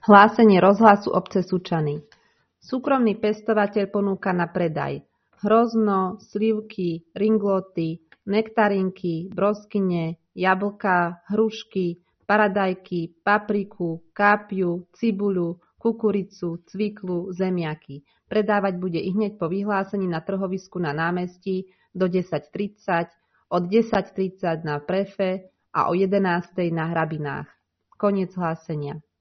Hlásenie rozhlasu obce Sučany. Súkromný pestovateľ ponúka na predaj hrozno, slivky, ringloty, nektarinky, broskyne, jablká, hrušky, paradajky, papriku, kápiu, cibuľu, kukuricu, cviklu, zemiaky. Predávať bude ihneď po vyhlásení na trhovisku na námestí do 10:30, od 10:30 na Prefe a o 11:00 na Hrabinách. Koniec hlásenia.